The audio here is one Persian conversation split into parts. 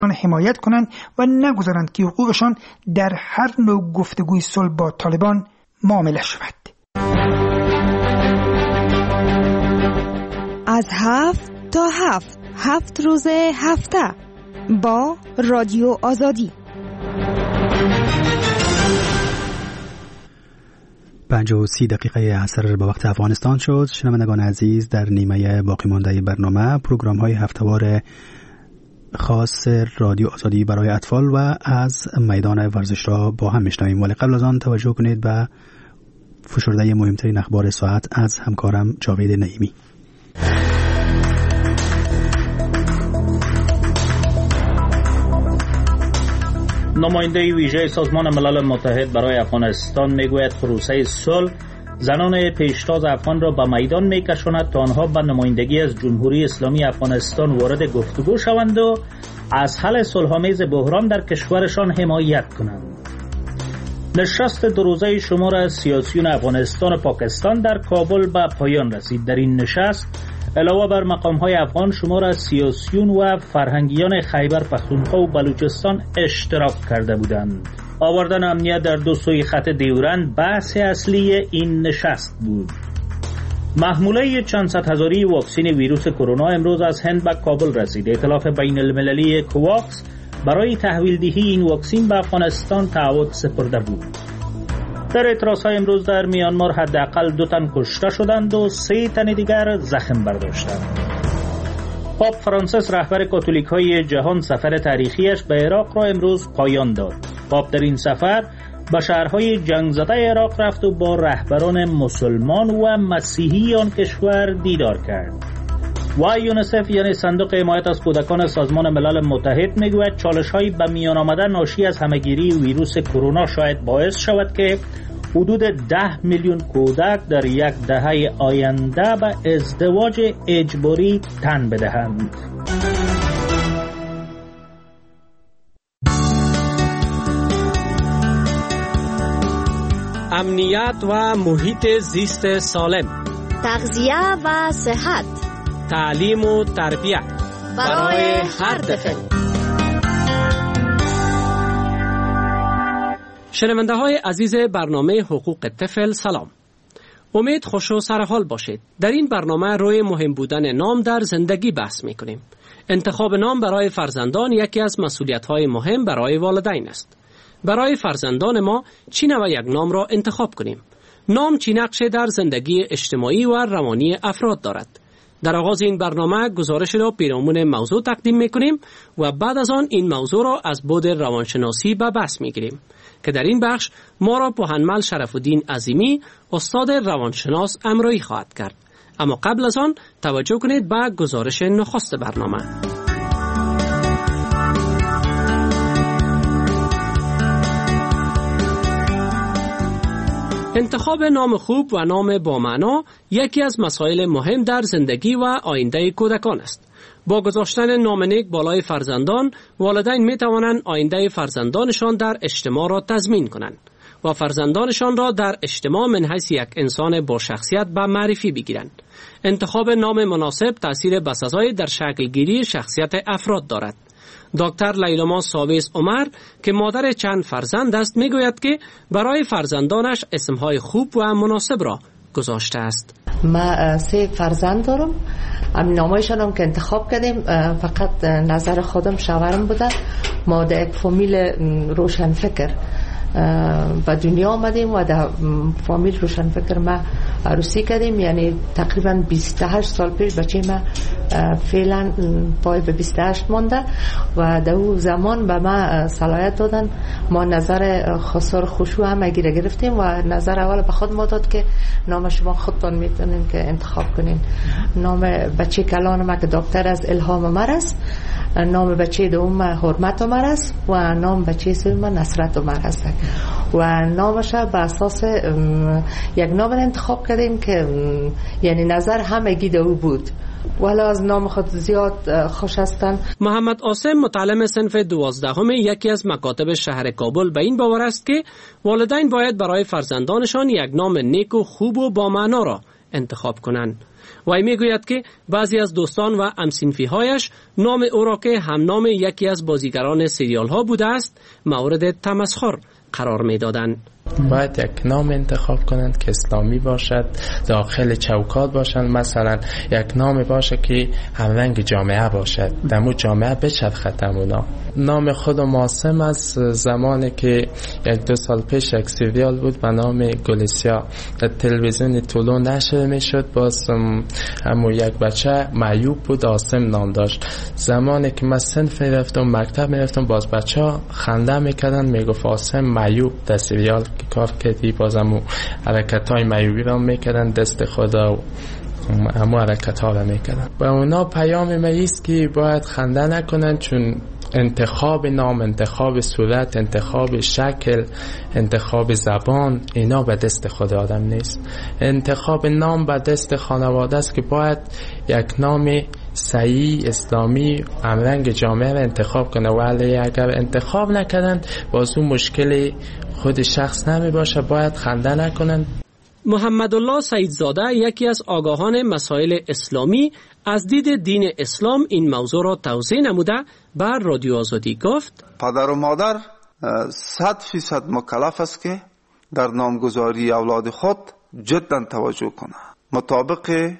حمایت کنند و نگذارند که حقوقشان در هر نوع گفتگوی صلح با طالبان معامله شود. از 7 تا 7 روز هفته با رادیو آزادی. 5:30 عصر با وقت افغانستان شد. شنوندگان عزیز، در نیمه باقی مانده برنامه پروگرام‌های هفته‌وار خاص رادیو آزادی برای اطفال و از میدان ورزش را با هم میشنویم، ولی قبل از آن توجه کنید به فشرده مهمترین اخبار ساعت از همکارم جاوید نعیمی. نماینده ویژه سازمان ملل متحد برای افغانستان میگوید پروسه صلح زنان پیشتاز افغان را به میدان میکشاند تا آنها به نمایندگی از جمهوری اسلامی افغانستان وارد گفتگو شوند و از حل صلح‌آمیز بحران در کشورشان حمایت کنند. نشست 2 روزه شمار از سیاسیون افغانستان و پاکستان در کابل به پایان رسید. در این نشست علاوه بر مقام‌های افغان، شمار از سیاسیون و فرهنگیان خیبر پختونخوا و بلوچستان اشتراک کرده بودند. آوردن امنیت در 2 سوی خط دیورند بحث اصلی این نشست بود. محموله چند صد هزاری واکسن ویروس کرونا امروز از هند به کابل رسید. ائتلاف بین المللی کوواکس برای تحویل دهی این واکسن به افغانستان تعهد سپرده بود. در اعتراض‌های امروز در میانمار حداقل 2 تن کشته شدند و 3 تن دیگر زخم برداشتند. پاپ فرانسیس رهبر کاتولیک‌های جهان سفر تاریخیش به عراق را امروز پایان داد. پاپ در این سفر به شهرهای جنگ زده عراق رفت و با رهبران مسلمان و مسیحی آن کشور دیدار کرد. و یونیسف یعنی صندوق حمایت از کودکان سازمان ملل متحد میگوید چالش‌های به میان آمده ناشی از همه‌گیری ویروس کرونا شاید باعث شود که حدود 10 میلیون کودک در 1 دهه آینده به ازدواج اجباری تن بدهند. امنیت و محیط زیست سالم، تغذیه و صحت، تعلیم و تربیت برای هر طفل. شنونده های عزیز برنامه حقوق طفل، سلام. امید خوش و سرحال باشید. در این برنامه روی مهم بودن نام در زندگی بحث میکنیم. انتخاب نام برای فرزندان یکی از مسئولیت‌های مهم برای والدین است. برای فرزندان ما چی نوع یک نام را انتخاب کنیم؟ نام چی نقشه در زندگی اجتماعی و روانی افراد دارد؟ در آغاز این برنامه گزارش را پیرامون موضوع تقدیم میکنیم و بعد از آن این موضوع را از بعد روانشناسی به بحث میگیریم که در این بخش ما را پوهنمل شرف‌الدین عظیمی استاد روانشناس همراهی خواهد کرد. اما قبل از آن توجه کنید به گزارش نخست برنامه. انتخاب نام خوب و نام با معنا یکی از مسائل مهم در زندگی و آینده کودکان است. با گذاشتن نام نیک بالای فرزندان، والدین می توانند آینده فرزندانشان در اجتماع را تضمین کنند و فرزندانشان را در اجتماع من حیث یک انسان با شخصیت به معرفی بگیرند. انتخاب نام مناسب تأثیر بسزایی در شکل گیری شخصیت افراد دارد. دکتر لیلما ساویس عمر که مادر چند فرزند است میگوید که برای فرزندانش اسمهای خوب و مناسب را گذاشته است. ما 3 فرزند دارم. نامایشان هم که انتخاب کردیم فقط نظر خودم شوهرم بوده. ما در یک فامیل روشنفکر به دنیا آمدیم و در فامیل روشنفکر ما عروسی کردیم. یعنی تقریبا 28 سال پیش بچه ما فعلا پای به 28 مانده و در اون زمان به ما صلاحیت دادن. ما نظر خسار خوشو هم اگه گرفتیم و نظر اول به خود ما داد که نام شما خودتان میتونین که انتخاب کنین. نام بچه کلان ما که دکتر از الهام عمر است، نام بچه دوم حرمت عمر است و نام بچه سوم نصرت عمر است و نامش به اساس یک نام انتخاب کردیم که یعنی نظر همگی دو بود. ولی از نام خود زیاد خوش هستن. محمد عاصم متعلم صنف 12 یکی از مکاتب شهر کابل به این باور است که والدین باید برای فرزندانشان یک نام نیک و خوب و با معنا را انتخاب کنند. وی میگوید که بعضی از دوستان و همسنفی‌هایش نام او را که هم نام یکی از بازیگران سریال ها بوده است مورد تمسخر قرار میدادند. باید یک نام انتخاب کنند که اسلامی باشد، داخل چوکات باشند. مثلا یک نام باشه که همرنگ جامعه باشد، دمو جامعه بچرخد اونا. نام خود ماسم از زمانی که 1-2 سال پیش یک سریال بود به نام گلیسیا در تلویزیون طولون نشر میشد. باز همون یک بچه معیوب بود، آسم نام داشت. زمانی که من صنف میرفتم، مکتب میرفتم، باز بچه ها خنده میکردن، میگفت آسم معیوب در سریال کار کردی. باز همون حرکت های معیوبی را میکردن، دست خدا همون حرکت ها را میکردن. و اونا پیام میست که باید خنده نکنن، چون انتخاب نام، انتخاب صورت، انتخاب شکل، انتخاب زبان، اینا به دست خود آدم نیست. انتخاب نام به دست خانواده است که باید یک نام صحیح اسلامی همرنگ جامعه را انتخاب کنه. ولی اگر انتخاب نکردن باز اون مشکل خود شخص نمی باشه. باید خنده نکنن. محمد الله سیدزاده یکی از آگاهان مسائل اسلامی از دید دین اسلام این موضوع را توضیح نموده بر رادیو آزادی گفت: پدر و مادر 100% مکلف است که در نامگذاری اولاد خود جدا توجه کنه، مطابق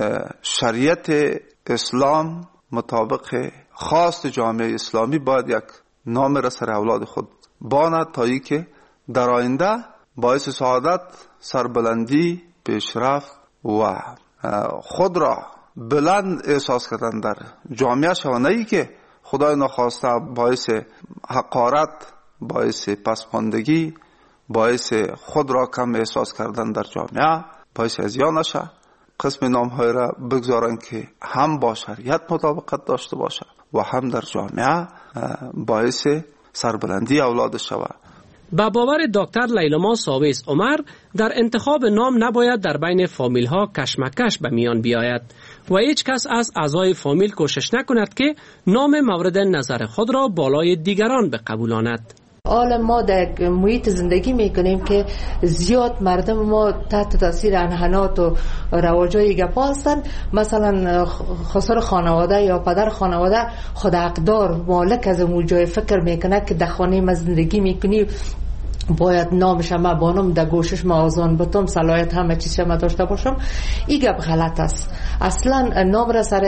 شریعت اسلام، مطابق خواست جامعه اسلامی باید یک نام را سر اولاد خود باند تا ای که در آینده باعث سعادت، سربلندی، پیشرفت و خود را بلند احساس کردن در جامعه شوند، نه ای که خدای نخواسته باعث حقارت، باعث پسماندگی، باعث خود را کم احساس کردن در جامعه، باعث ازیان نشه. قسم نام های را بگذارن که هم با شریعت مطابقت داشته باشه و هم در جامعه باعث سربلندی اولاد شود. با باور دکتر لیلما ساویس عمر در انتخاب نام نباید در بین فامیل ها کشمکش به میان بیاید و هیچ کس از اعضای فامیل کوشش نکند که نام مورد نظر خود را بالای دیگران بقبولاند. حالا ما در محیط زندگی میکنیم که زیاد مردم ما تحت تاثیر انحنات و رواجای گپا هستن. مثلا خسر خانواده یا پدر خانواده خود حقدار مالک از اون جای فکر میکنه که در خانه ما زندگی میکنی باید نامش ما بانم در گوشش ما آزان بتم، صلاحیت همه چیز ما داشته باشم. این گپ غلط است. اصلا نام را سر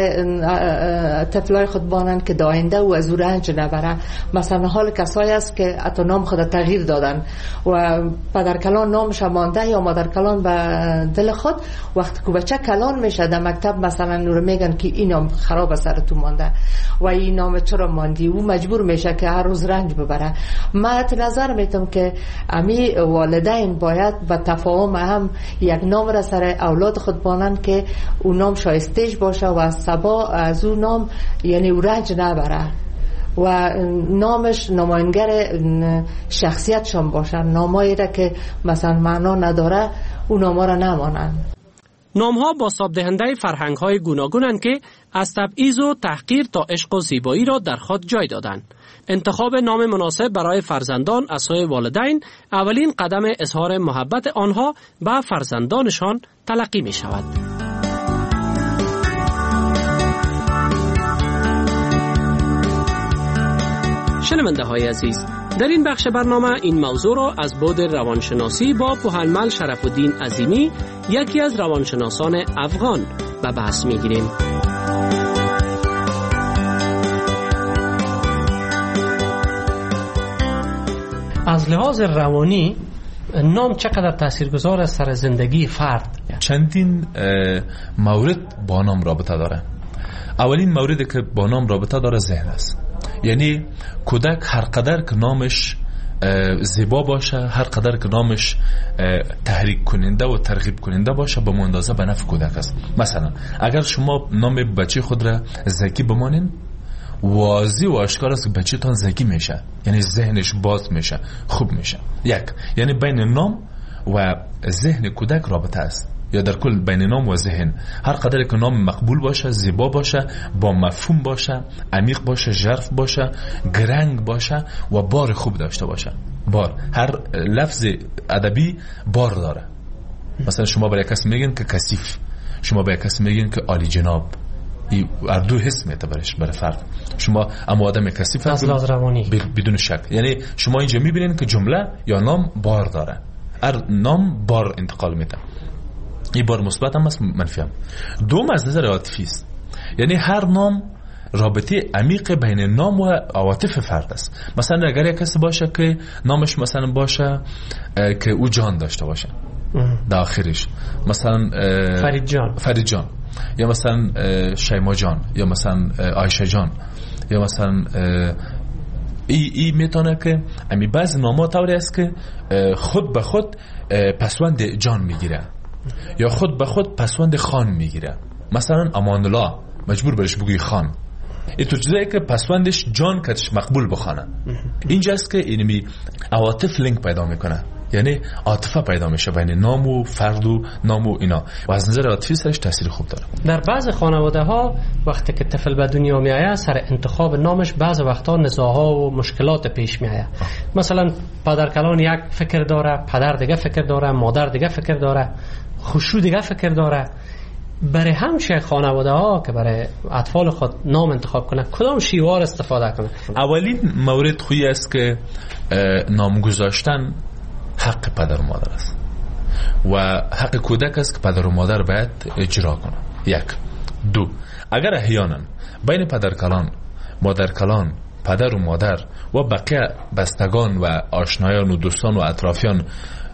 طفلای خود بانن که داینده و از او رنج نبره. مثلا حال کسایی است که حتی نام خود تغییر دادن و پدر کلان نامش مانده یا مادر کلان به دل خود، وقتی که بچه کلان میشه در مکتب مثلا نور میگن که این نام خراب سر تو مانده و این نام چرا ماندی، او مجبور میشه که هر روز رنج ببره. من نظر میتم که امی والدین باید با تفاهم هم یک نام را سر اولاد خود بانند که اون نام شایسته‌اش باشه و سبا از اون نام یعنی او رنج نبره و نامش نماینگر شخصیتشان باشه. نامایی را که مثلا معنا نداره اون ناما را نمانند. نام‌ها بازتاب دهنده فرهنگ‌های گوناگونند که از تبعیض و تحقیر تا عشق و زیبایی را در خود جای دادند. انتخاب نام مناسب برای فرزندان از سوی والدین اولین قدم اظهار محبت آنها به فرزندانشان تلقی می شود. شنونده های عزیز، در این بخش برنامه این موضوع را از بعد روانشناسی با پوهنمل شرف الدین عظیمی، یکی از روانشناسان افغان، به بحث می گیریم. از لحاظ روانی نام چقدر تاثیرگذار است سر زندگی فرد؟ چندین مورد با نام رابطه داره. اولین موردی که با نام رابطه داره ذهن است. یعنی کودک هر قدر که نامش زیبا باشه، هر قدر که نامش تحریک کننده و ترغیب کننده باشه، به اندازه به نفع کودک است. مثلا اگر شما نام بچه خود را زکی بمانین، واضح و آشکار است که بچه تان ذکی میشه، یعنی ذهنش باز میشه، خوب میشه. یعنی بین نام و ذهن کودک رابطه است، یا در کل بین نام و ذهن. هر قدر که نام مقبول باشه، زیبا باشه، با مفهوم باشه، عمیق باشه، ژرف باشه، گرنگ باشه و بار خوب داشته باشه. بار، هر لفظ ادبی بار داره. مثلا شما برای کسی میگین که کثیف، شما به کسی میگین که عالی جناب، این اردو حس میته برای فرد. شما اما آدم کثیف از لحاظ روانی بدون شک. یعنی شما اینجا میبینین که جمله یا نام بار داره، هر نام بار انتقال میده. این بار مثبت هم است، منفی هم. دوم از نظر عاطفی است. یعنی هر نام رابطه عمیق بین نام و عواطف فرد است. مثلا اگر یک کسی باشه که نامش مثلا باشه که او جان داشته باشه در آخرش، مثلا فرید جان یا مثلا شیما جان یا مثلا عایشه جان یا مثلا ای میتونه که امی بعض نام‌ها طوری است که خود به خود پسوند جان میگیره یا خود به خود پسوند خان میگیره. مثلا امان الله مجبور برش بگوی خان، این تو چیزایی که پسوندش جان کتش مقبول بخوانه. اینجاست که اینمی عواطف لینک پیدا میکنه، یعنی عاطفه پیدا میشه بین نام و فرد و نام و اینا و از نظر عاطفی سرش تاثیر خوب داره. در بعض خانواده ها وقتی که طفل به دنیا میآید سر انتخاب نامش بعض وقتا نزاع‌ها و مشکلات پیش میآید. مثلا پدر کلان یک فکر داره، پدر دیگه فکر داره، مادر دیگه فکر داره، خوشو دیگه فکر داره. برای همشه خانواده ها که برای اطفال خود نام انتخاب کنه کدام شیوار استفاده کنه؟ اولین مورد خویی است که نام گذاشتن حق پدر و مادر است و حق کودک است که پدر و مادر باید اجرا کنه. یک. دو، اگر احیانا بین پدرکلان، مادرکلان، پدر و مادر و بقیه بستگان و آشنایان و دوستان و اطرافیان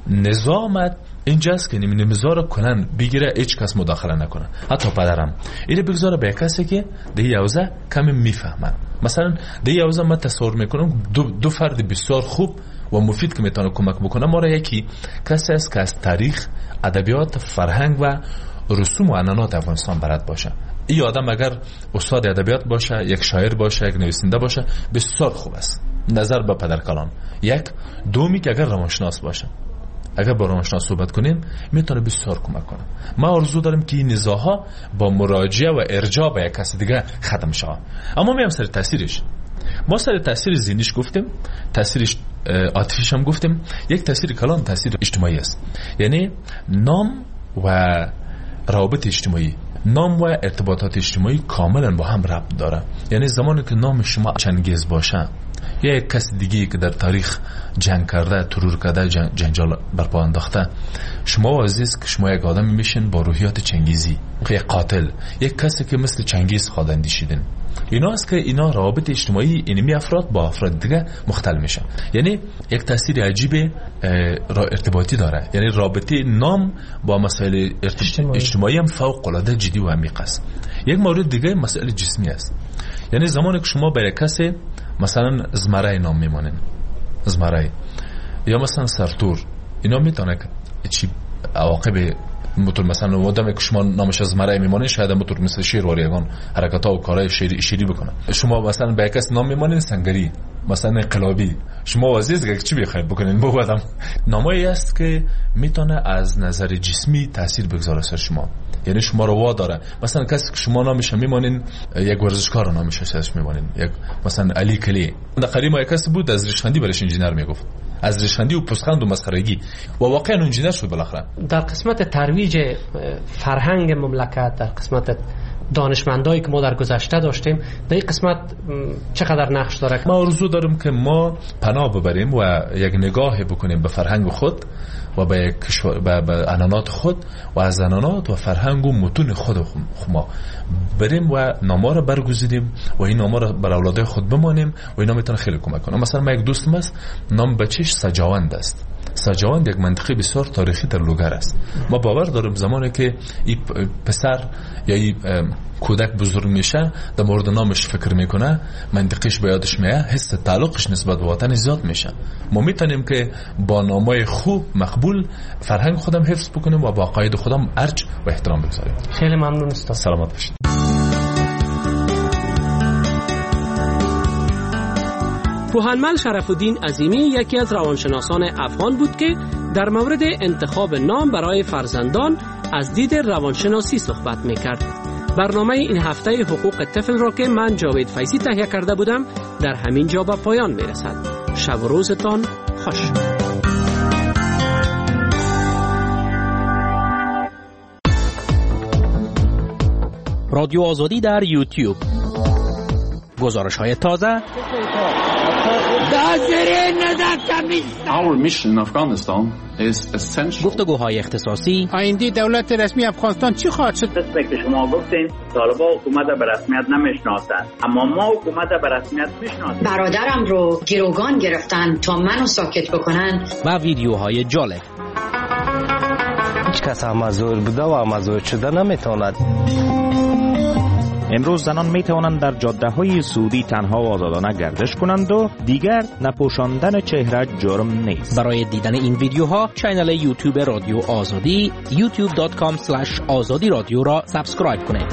نظامت اینجاست که نمیذاره کنن بگیره، هیچ کس مداخله نکنه، حتی پدرم اینو بگذاره به کسی که ده یوزه کمی میفهمن. مثلا ده یوزه من تصور میکنم دو فرد بسیار خوب و مفید که میتونه کمک بکنه ما را. یکی کسی است که از تاریخ، ادبیات، فرهنگ و رسوم و عنعنات افغانستان بلد باشه. این آدم اگر استاد ادبیات باشه، یک شاعر باشه، یک نویسنده باشه، بسیار خوب است نظر به پدرکلان. یک. دومی که اگر روانشناس باشه، اگر با روانشناس صحبت کنیم میتونه بسیار کمک کنه. ما آرزو دارم که این نزاع‌ها با مراجعه و ارجاع به یک کس دیگه ختم شه. اما میام سر تاثیرش. ما سر تاثیر ذهنیش گفتیم، تاثیرش عاطفیش هم گفتیم. یک تاثیر کلان تاثیر اجتماعی است. یعنی نام و روابط اجتماعی، نام و ارتباطات اجتماعی کاملا با هم ربط داره. یعنی زمانی که نام شما چنگیز باشه یا یک کس دیگه که در تاریخ جنگ کرده، ترور کرده، جنجال برپا انداخته، شما عزیز که شما یک آدم میشین با روحیات چنگیزی، یک قاتل، یک کسی که مثل چنگیز خود اندیشیدن. اینا است که اینا روابط اجتماعی اینمی افراد با افراد دیگه مختلف میشن. یعنی یک تاثیر عجیب ارتباطی داره. یعنی رابطه نام با مسائل اجتماعی هم فوق العاده جدی و عمیق است. یک مورد دیگه مسائل جسمی است. یعنی زمانی که شما برای کسی مثلا زمرای نام میمانین، زمرای یا مثلا سرتور، اینا میتونه چی عواقب موتور، مثلا آدمی که شما نامش از مرای میمانه شاید موتور مثل شیر واریگان حرکت‌ها و کارهای شیری بکنه. شما مثلا به کس نام میمانین سنگری، مثلا انقلابی، شما عزیز که چی بخواید بکنین با آدم. نامایی است که میتونه از نظر جسمی تاثیر بگذاره سر شما. یعنی شما رو وا داره. مثلا کسی که شما نامش میمانین یک ورزشکار نامش ازش میمانین، یک مثلا علی کلی. در قدیم یک کسی بود از ریشخندی برش انجینر میگفت، از ریشخندی و پوزخند و مسخرگی و واقعا انجینر شد بالاخره. در قسمت ترویج فرهنگ مملکت، در قسمت دانشمندایی که ما در گذشته داشتیم، در این قسمت چقدر نقش داره؟ ما آرزو داریم که ما پناه ببریم و یک نگاه بکنیم به فرهنگ خود و به عنعنات خود و از عنعنات و فرهنگ و متون خود ما بریم و نام‌ها را برگزیدیم و این نام‌ها را بر اولادای خود بمانیم و اینا میتونه خیلی کمک کنه. مثلا ما یک دوستم است، نام بچه‌ش سجاوند است. سجاوند یک منطقه بسیار تاریخی در لوگر است. ما باور داریم زمانی که این پسر یا این کودک بزرگ میشه در مورد نامش فکر میکنه، منطقهش به یادش میاد، حس تعلقش نسبت به وطن زیاد میشه. ما میتونیم که با نامای خوب مقبول فرهنگ خودم حفظ بکنیم و با عقاید خودم ارج و احترام بگذاریم. خیلی ممنون استاد. سلامت باشید. پوهنمل شرف الدین عظیمی یکی از روانشناسان افغان بود که در مورد انتخاب نام برای فرزندان از دید روانشناسی صحبت میکرد. برنامه این هفته حقوق طفل را که من جاوید فیضی تهیه کرده بودم در همین جا به پایان میرسد. شب و روزتان خوش. رادیو آزادی در یوتیوب. گزارش‌های تازه. Our mission in Afghanistan is essential. گفتگوهای اختصاصی. آینده دولت رسمی افغانستان چی خواهد شد؟ مثل که شما گفتین طالبان حکومت به رسمیت نمیشناسند، اما ما حکومت به رسمیت میشناسیم. برادرم رو گروگان گرفتن تا منو ساکت بکنن. و ویدیوهای جالب. هیچ کس مزور بوده و مزور شده نمیتواند. امروز زنان می توانند در جاده‌های سعودی تنها و آزادانه گردش کنند و دیگر نپوشاندن چهره جرم نیست. برای دیدن این ویدیوها کانال یوتیوب رادیو آزادی youtube.com/azadi رادیو را سابسکرایب کنید.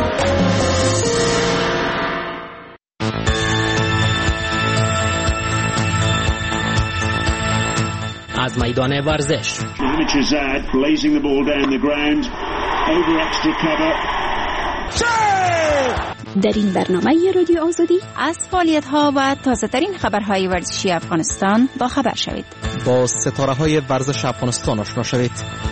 از میدان ورزش. در این برنامه رادیو آزادی از فعالیت‌ها و تازه‌ترین خبرهای ورزشی افغانستان با خبر شوید. با ستاره‌های ورزش افغانستان آشنا شوید.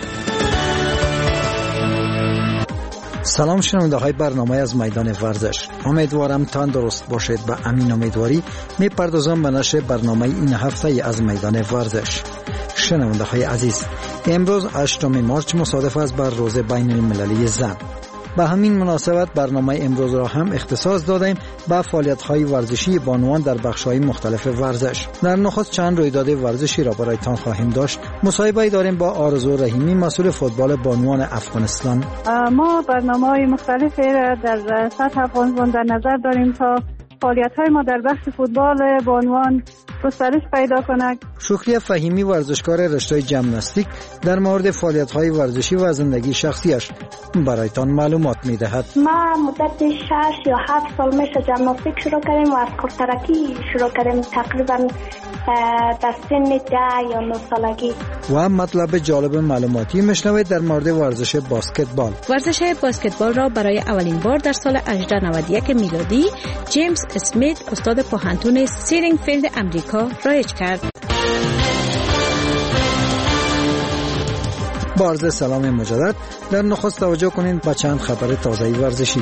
سلام شنونده‌های برنامه از میدان ورزش. امیدوارم تندرست باشید. با امین امیدواری می‌پردازم به نشر برنامه این هفته از میدان ورزش. شنونده‌های عزیز، امروز 8 مارس مصادف است بر روز بین المللی زن. به همین مناسبت برنامه امروز را هم اختصاص دادیم به فعالیت‌های ورزشی بانوان در بخش‌های مختلف ورزش. در نخست چند رویداد ورزشی را برایتان خواهیم داشت. مصاحبه داریم با آرزو رحیمی، مسئول فوتبال بانوان افغانستان. ما برنامه‌های مختلفی را در سطح افغانستان در نظر داریم تا فعالیت‌های ما در بخش فوتبال بانوان گسترش پیدا کند. شکریه فهیمی، ورزشکار رشته ژیمناستیک، در مورد فعالیت‌های ورزشی و زندگی شخصیش برایتان معلومات می‌دهد. ما مدت 6 یا 7 سال میشه ژیمناستیک شروع کردیم و از کارترکی شروع کردیم تقریبا در سن 10 یا 9 سالگی. و مطلب جالب معلوماتی میشنوید در مورد ورزش باسکتبال. ورزش باسکتبال را برای اولین بار در سال 1891 میلادی جیمز اسمیت، استاد پوهنتون سیرینگفیلد امریکا رایج کرد. با عرض سلام مجدد، در نخست توجه کنید به چند خبر تازه ورزشی.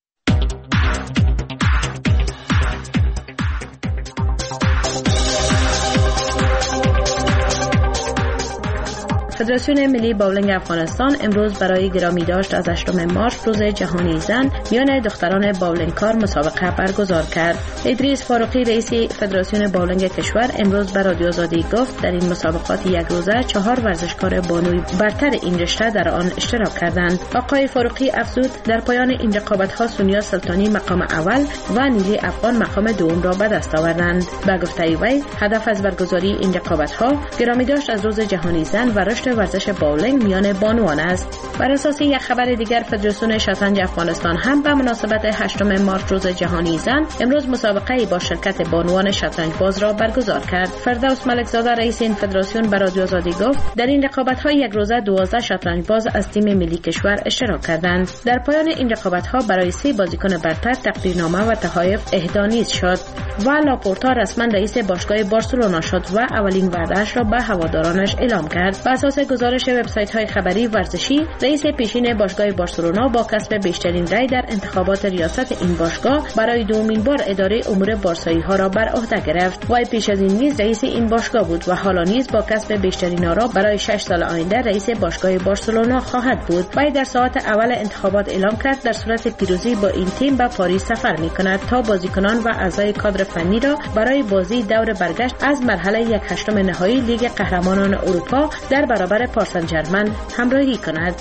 فدراسیون ملی باولینگ افغانستان امروز برای گرامی داشت از 8 مارس روز جهانی زن میان دختران باولینگکار مسابقه برگزار کرد. ادریس فاروقی رئیس فدراسیون باولینگ کشور امروز به رادیو آزادی گفت در این مسابقات یک روزه 4 ورزشکار بانوی برتر این رشته در آن اشتراک کردند. آقای فاروقی افزود در پایان این رقابت‌ها سونیا سلطانی مقام اول و نیلی افغان مقام دوم را به دست آوردند. به گفته وی هدف از برگزاری این رقابت‌ها گرامی داشت از روز جهانی زن و رشد ورزش باولینگ میان بانوان است. بر اساس یک خبر دیگر فدراسیون شطرنج افغانستان هم به مناسبت 8 مارس روز جهانی زن امروز مسابقه با شرکت بانوان شطرنج باز را برگزار کرد. فردوس ملکزاده رئیس این فدراسیون به رادیو آزادی گفت در این رقابت‌ها یک روزه 12 شطرنج باز از تیم ملی کشور اشتراک کردند. در پایان این رقابت‌ها برای 3 بازیکن برتر تقدیرنامه و تحایف اهدا نیز شد و لاپورتا رسما رئیس باشگاه بارسلونا شد و اولین وعده‌اش را به هوادارانش اعلام کرد. بر اساس گزارش وبسایت‌های خبری ورزشی، رئیس پیشین باشگاه بارسلونا با کسب بیشترین رأی در انتخابات ریاست این باشگاه برای دومین بار اداره امور بارسایی‌ها را بر عهده گرفت. وی پیش از این نیز رئیس این باشگاه بود و حالا نیز با کسب بیشترین آرا برای 6 سال آینده رئیس باشگاه بارسلونا خواهد بود. وی در ساعت اول انتخابات اعلام کرد در صورت پیروزی با این تیم به پاریس سفر می‌کند تا بازیکنان و اعضای کادر فنی را برای بازی دور برگشت از مرحله 1/8 نهایی لیگ قهرمانان اروپا در برابر پاریس سن ژرمن همراهی کند.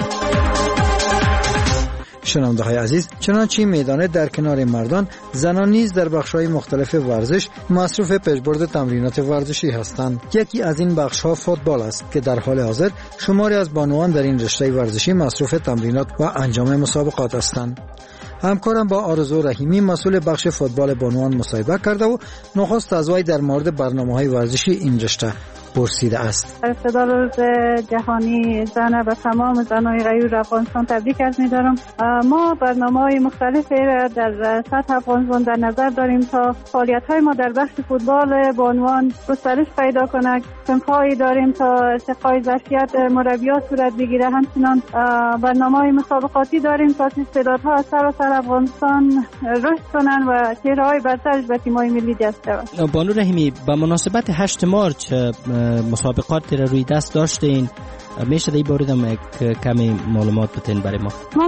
شنونده‌های عزیز، چنانچه میدانه در کنار مردان، زنان نیز در بخش‌های مختلف ورزش مصروف پیشبرد تمرینات ورزشی هستند. یکی از این بخش‌ها فوتبال است که در حال حاضر شماری از بانوان در این رشته ورزشی مصروف تمرینات و انجام مسابقات هستند. همکارم با آرزو رحیمی مسئول بخش فوتبال بانوان مصاحبه کرده و نخست از وی در مورد برنامه‌های ورزشی این رشته پرسیده است. ابتدا روز جهانی زن و تمام زنای غیور افغانستان تبریک عرض می‌دارم. ما برنامه‌های مختلفی را در سطح افغانستان در نظر داریم تا فعالیت‌های ما در بخش فوتبال به عنوان گسترش پیدا کند. صنف‌هایی داریم تا ارتقای ظرفیت مربیان صورت بگیره. همچنان برنامه‌های مسابقاتی داریم تا استعدادها از سراسر افغانستان رشد کنند و چهره‌های برترش به تیم‌های ملی جذب شوند. بانو رحیمی، به مناسبت 8 مارچ مسابقات را روی دست داشتین، میشه در باردم کمی معلومات بتین برای ما؟ ما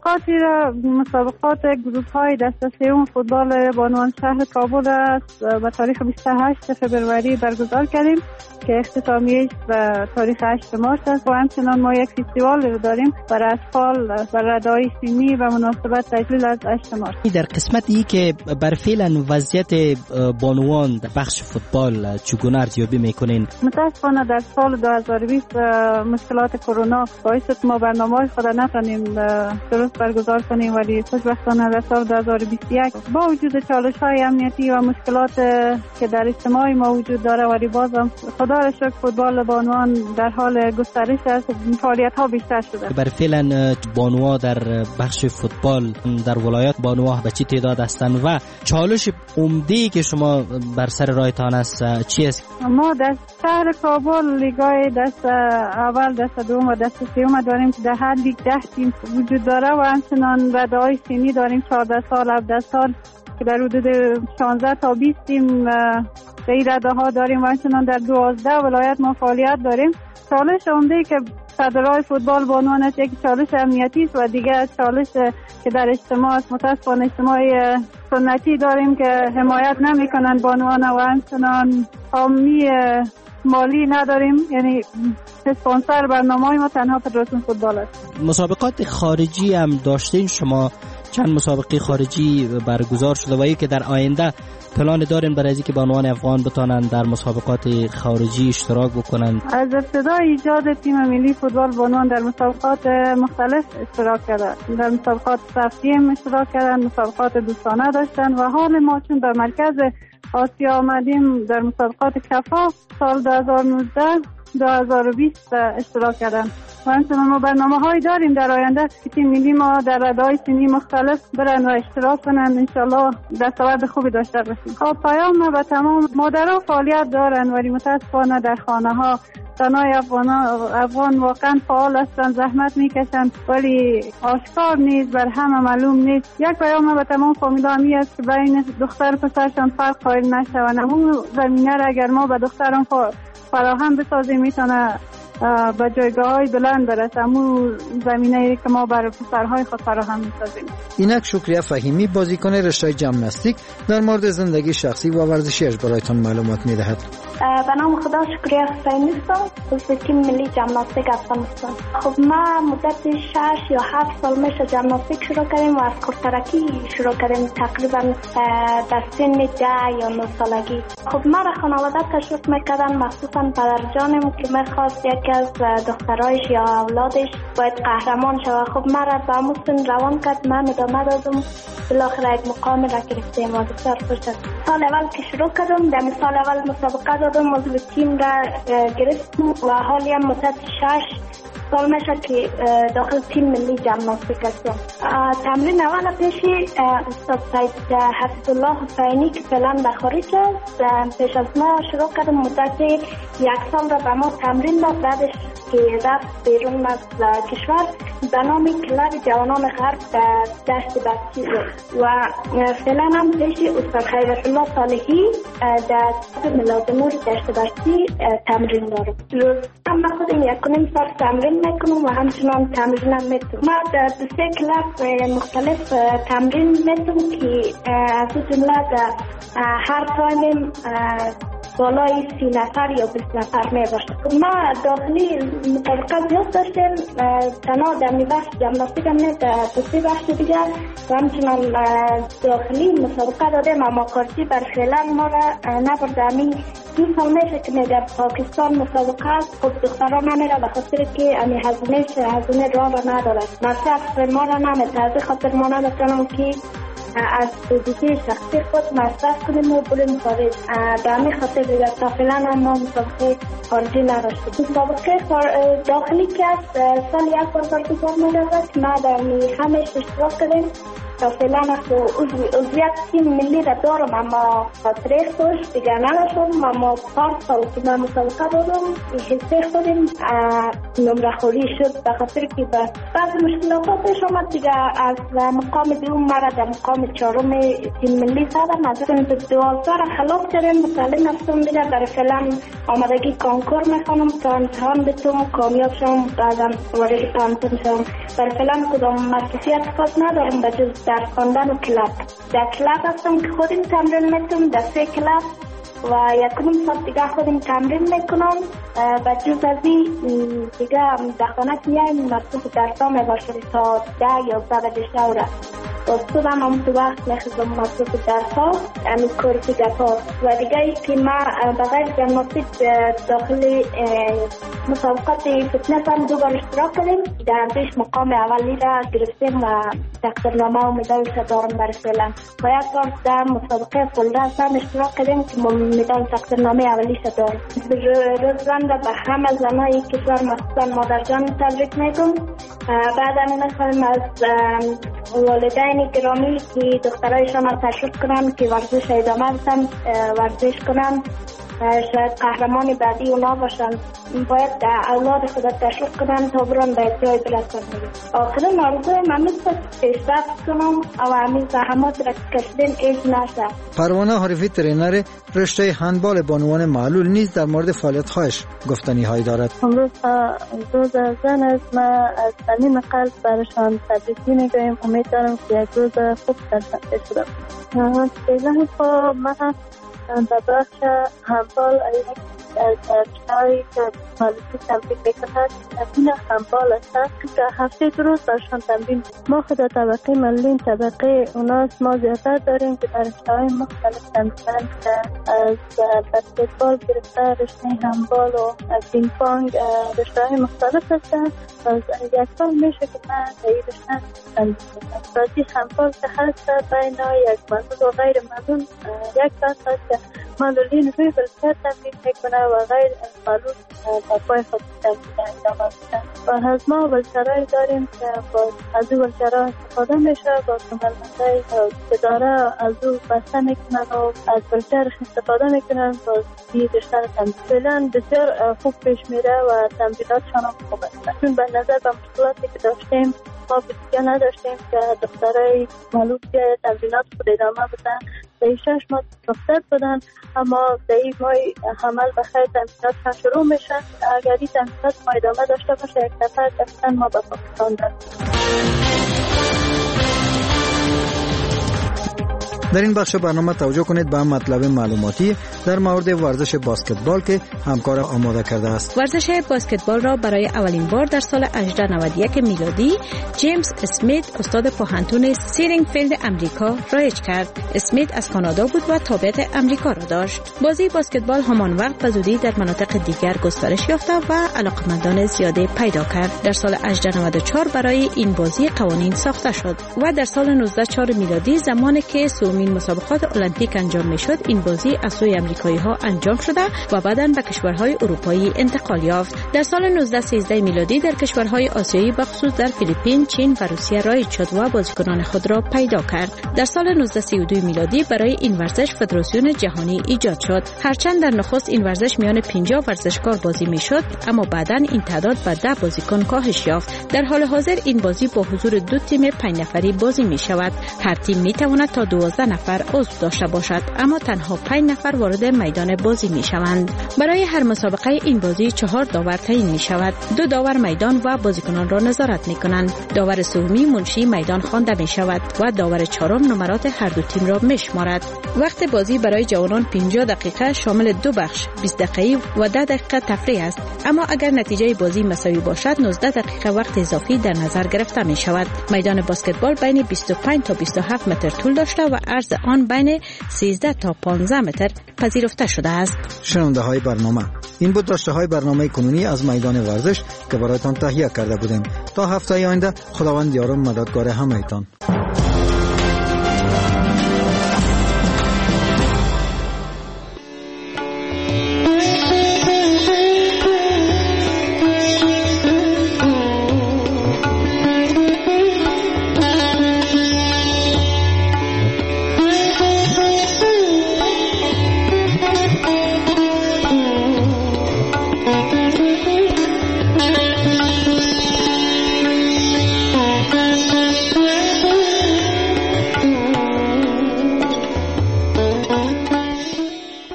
مسابقات گروه‌های دسته سوم فوتبال بانوان شهر کابل است به تاریخ 28 فبروری برگزار کردیم که اختتامیه‌اش به تاریخ 8 مارس است و همچنان ما یک فستیوال رو داریم برای اطفال بر ردای سنی و مناسبت تجلیل از 8 مارس. در قسمتی که بر فعلا وضعیت بانوان در بخش فوتبال چگونه ارزیابی میکنین؟ متاسفانه در سال 2020 مشکلات کرونا باعث ما برنامه‌های خود نتونیم درست برگزار کنیم، ولی خوشبختانه در سال 2021 با وجود چالش‌های امنیتی و مشکلات که در اجتماع ما وجود داره، ولی بازم خدا را شکر فوتبال بانوان در حال گسترش است، فعالیت‌ها بیشتر شده. بر فعلا بانوها در بخش فوتبال در ولایت بانوها به چه تعداد هستند و چالش عمده‌ای که شما بر سر راهتان است چی است؟ ما در شهر کابل لیگ‌های دست اول، دست دوم و دست سوم داریم که در هر لیگ 10 تیم وجود داره و همچنان رده‌های سنی داریم 14 سال 17 سال که در حدود 16 تا 20 تیم در این رده‌ها داریم و همچنان در 12 ولایت ما فعالیت داریم. چالش عمده‌ای که صدرهای فوتبال بانوان است یک چالش امنیتی است و دیگه چالش که در اجتماع است. متاسفانه اجتماع سنتی داریم که حمایت نمی‌کنن بانوان و همچنان حامی مالی نداریم، یعنی اسپانسر برنامه‌های ما تنها فدراسیون فوتبال است. مسابقات خارجی هم داشتین شما؟ چند مسابقه خارجی برگزار شده و که در آینده پلان دارین برای اینکه بانوان افغان بتونن در مسابقات خارجی اشتراک بکنن؟ از ابتدای ایجاد تیم ملی فوتبال بانوان در مسابقات مختلف اشتراک کردن، در مسابقات صفیم اشتراک کردن، مسابقات دوستانه داشتن و حال ما چون در مرکز آسیا آمدیم در مسابقات کفاف سال 2019 2020 اشتراک کردن و همچنان ما برنامه‌هایی داریم در آینده که تیم ملی ما در رده‌های سنی مختلف برن و اشتراک کنن، انشالله دستاورد خوبی داشته باشیم. خب پیام ما به تمام مادرها فعالیت دارن ولی متاسفانه در خانه‌ها زنای افغان واقعا فعال هستن، زحمت میکشن ولی آشکار نیست، بر همه معلوم نیست. یک پیام ما به تمام فامیلا همی است که بین دختر پسرشان فرق قائل نشون. اون زمینه را اگر ما به دختران فراهم بسازیم میتونه به جایگاه‌های بلند برسه. همون زمینه‌ای که ما برای پسرهای خود فراهم می‌سازیم. اینک شکریه فهیمی بازیکن رشته ژیمناستیک در مورد زندگی شخصی و ورزشیش برایتان معلومات می‌دهد. به نام خدا شکریه حسینی هستم، عضو تیم ملی ژیمناستیک افغانستان. خب ما مدت 6 یا 7 سال میشه ژیمناستیک شروع کردیم و از کورترکی شروع کردیم تقریبا در سن 10 یا 9 سالگی. خب ما را خانواده تشویق می‌کردن، مخصوصا پدرجانم که می‌خواست یکی از دخترایش یا اولادش باید قهرمان شود. خب ما را به همون سن روان کرد، من ادامه دادم، بالاخره یک مقام را گرفتیم و بسیار خوش است. سال اول که شروع کردم در سال اول مسابقه دادم، عضو تیم را گرفتم و حالی هم مدت 6 سال میشه که داخل تیم ملی ژیمناستیک هستم. تمرین اول پیشی استاد سید حفظالله حسینی که فعلا در خارج است پیش از ما شروع کردم، مدت 1 سال را به ما تمرین داد. بعدش که رفت بیرون از کشور به نام کلب جوانان غرب در دشت بستی و فعلا هم پیش استاد خیرالله صالحی در ملازمور دشت بستی تمرین دارم. روز هم خودم 1.5 ساعت تمرین میکنم و همچنان تمرین هم میتونم. ما در 2 کلب مختلف تمرین میتونم که از جمله در هر تایم بالای 30 نفر یا 20 نفر می باشه. ما داخلی مسابقه زیاد داشتیم، تنها در بخش ژیمناستیک هم نه، در 2 بخش دیگه و همچنان داخلی مسابقه دادیم اما خارجی بر فعلا ما را نبرده. همین 2 سال میشه که در پاکستان مسابقه است. خب دختران نمیره به خاطر که همین هزینه راه را ندارد، مصرف ما را نمیده، از خاطر ما نمیتونم که از بودجه شخصی خود مصرف کنیم و بریم خارج. به همین خاطر دیگر تا فعلا ما مسابقه خارجی نداشتیم. مسابقه داخلی که از سال یک بار برگزار می‌شود که ما در همش اشتراک کردیم. تا فعلا عضویت تیم ملی را دارم اما خاطره خوش دیگر نداشتم. اما 4 سال که من مسابقه دارم حسه خودم نمره خوری شد به خاطر که بعض مشکلات پیش آمد دیگر. از مقام دوم مرا در مقام 4 تیم ملی زدم. از اون 12 را خلاص کردم. مسلم هستم دیگر. برای فعلا آمادگی کنکور میخوانم تا امتحان بتونم کامیاب شم. بعدا وارد پانتون شم. برای فعلا کدام مؤسسیت خاص ندارم به جز در خواندن و کلاب. در کلاب هستم که خودم تمرین میکنم در 3 کلاب و یکم ساعت دیگه خودم تمرین میکنم. و جز از این دیگه در خانه که میایم مصروف درسا میباشم تا 10 یا 11 شوره. صبح هم تو وقت میخوام مصروف درسا همین کار دیگه ها. و دیگه ای که ما بغیر جمناستیک داخل مسابقات فتنس هم 2 بار اشتراک کردیم. در پیش مقام اولی را گرفتیم و تقدیرنامه و مدالش دارم برای فعلا. و یک بار در مسابقه فولدرس هم اشتراک کردیم که مدال تقدیرنامه اولیش دارم. روزگان را به همه زنای کشور مخصوصا مادرجان تبریک میگم. بعد میخوایم از والدین گرامی که دخترایشان را تشویق کنن که ورزش ادامه بدن، ورزش کنن، شاید قهرمان بعدی اونا باشن. باید اولاد خود تشویق کنن تا برن به جای برسن. آخرین آرزوی من است پیشرفت کنم و همین زحمات را کشیدن ایج نشه. پروانه حریفی ترینر رشته هندبال بانوان معلول نیز در مورد فعالیت‌هایش گفتنی هایی دارد. امروز روز زن است. ما از صمیم قلب برشان تبریک میگویم. امید دارم که یک روز خوب سرشنده شده. فعلا خب من در بخش هندبال از شایی که مالکی تمرین میکند تمرین هندبال است که هفته 2 روز برشان تمرین. ما خود طبقه ملی طبقه اوناست. ما زیادتر داریم که در رشته‌های مختلف تمرین که از بسکتبال گرفته رشته هندبال و پینگ پونگ رشته‌های مختلف هستند. از یک سال میشه که من در این رشته تمرین میکنم. بازی هندبال که هست بین یک معلول و غیر معلول یک بحث هست که معلولین روی بلکه تمرین میکنه و غیر معلول در پای خود تمرین انجام میدن. و از ما ولچرهایی داریم که از او ولچرها استفاده میشه. با کمالمندهایی که داره از او بسته میکنن و از ولچرش استفاده میکنن با این رشته تمرین. فعلا بسیار خوب پیش میره و تمریناتشان هم خوب است. چون به نظر به مشکلاتی که داشتیم ما بسیار نداشتیم که دخترای معلول که تمرینات خود ادامه بدن. در 6 ماه رخصت بدن اما در این ماه حمل بخیر تمرینات شروع میشن. اگر این تمرینات ما ادامه داشته باشه یک نفر دفتن ما به پاکستان داریم. در این بخش برنامه توجه کنید به مطلب معلوماتی در مورد ورزش باسکتبال که همکار آماده کرده است. ورزش باسکتبال را برای اولین بار در سال 1891 میلادی جیمز اسمیت استاد پوهنتون سیرینگفیلد امریکا رایج کرد. اسمیت از کانادا بود و تابعیت امریکا را داشت. بازی باسکتبال همان وقت به زودی در مناطق دیگر گسترش یافت و علاقمندان زیادی پیدا کرد. در سال 1894 برای این بازی قوانین ساخته شد و در سال 1904 میلادی زمانی که این مسابقات المپیک انجام میشد این بازی از سوی امریکایی ها انجام شده و بعداً به کشورهای اروپایی انتقال یافت. در سال 1913 میلادی در کشورهای آسیایی بخصوص در فیلیپین، چین و روسیه رایج شد و بازیکنان خود را پیدا کرد. در سال 1932 میلادی برای این ورزش فدراسیون جهانی ایجاد شد. هرچند در نخست این ورزش میان 50 ورزشکار بازی میشد اما بعداً این تعداد به 10 بازیکن کاهش یافت. در حال حاضر این بازی با حضور 2 تیم 5 نفری بازی می شود. هر تیم می تواند تا 12 نفر عضو داشته باشد اما تنها 5 نفر وارد میدان بازی می شوند. برای هر مسابقه این بازی 4 داور تعیین می شود. 2 داور میدان و بازیکنان را نظارت می کنند. داور سومی منشی میدان خوانده می شود و داور 4 نمرات هر 2 تیم را می شمارد. وقت بازی برای جوانان 50 دقیقه شامل 2 بخش 20 دقیقه و 10 دقیقه تفریح است. اما اگر نتیجه بازی مساوی باشد 19 دقیقه وقت اضافی در نظر گرفته می شود. میدان باسکتبال بین 25 تا 27 متر طول داشته و عرض آن بین 13 تا 15 متر پذیرفته شده است. شنونده های برنامه، این بود داشته های برنامه کنونی از میدان ورزش که برایتان تهیه کرده بودیم. تا هفته آینده خداوند یار و مددگار همه‌تان.